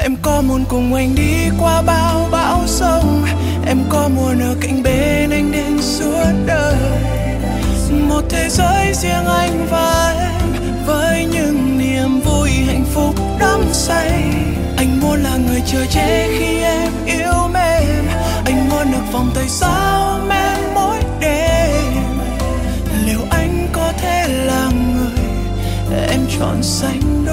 Em có muốn cùng anh đi qua bao bão giông, em có muốn ở cạnh bên anh đến suốt đời. Một thế giới riêng anh và em, với những niềm vui hạnh phúc đắm say. Anh muốn là người chờ che khi em yêu mến, anh muốn được vòng tay sao em mỗi đêm. Liệu anh có thể là người em chọn sánh